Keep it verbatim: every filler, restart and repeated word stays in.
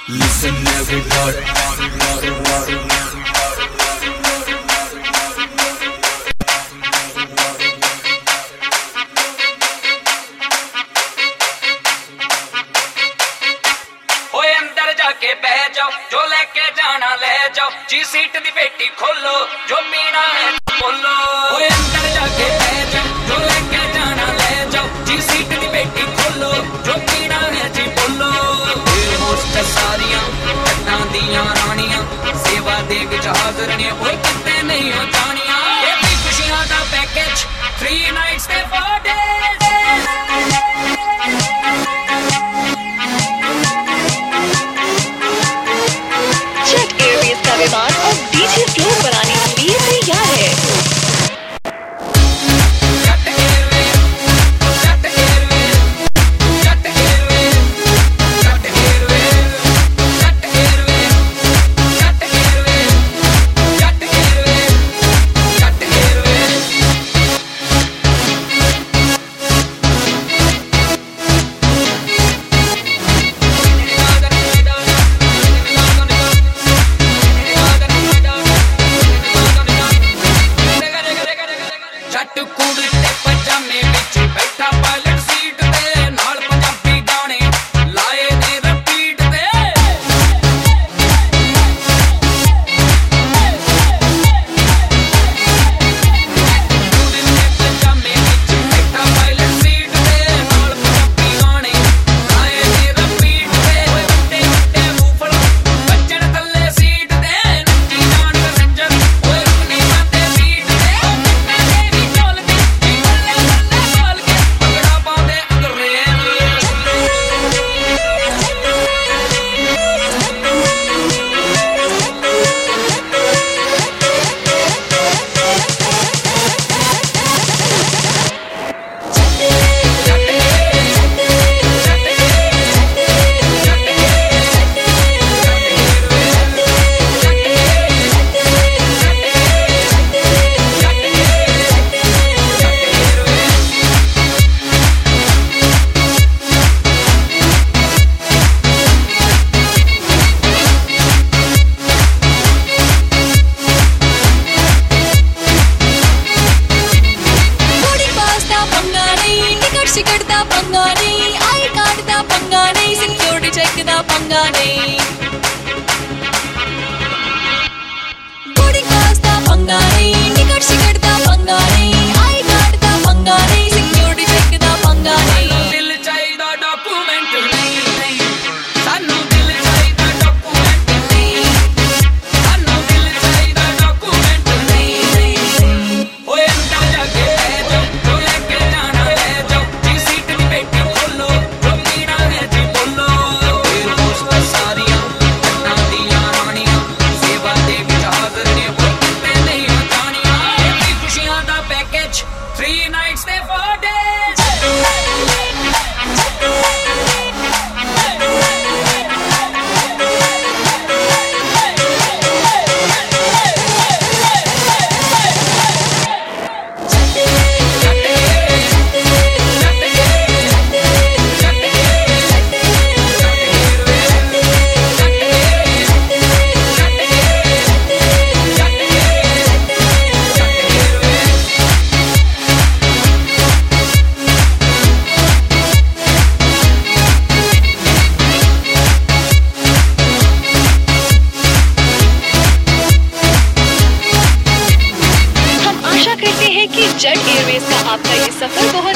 Listen everybody. ओए अंदर जाके बह जाओ, जो लेके जाना ले जाओ, जी सीट दी पेटी खोलो, जो पीना है बोलो। ओए अंदर जाके बह जाओ, जो लेके जाना ले जाओ, जी सीट दी पेटी खोलो, जो पीना है जी बोलो। ये होस्ट सारियां कन्ना दियां रानियां, सेवा दे विच हाज़र ने, ओए किते नहीं हो जानियां। ये भी खुशियां दा पैकेज, थ्री नाइट्स ते फोर डेज। जेट एयरवेज का विमान अब डीजे फ्लोर बनाने के लिए तैयार है। जेट एयरवेज का आपका ये सफर बहुत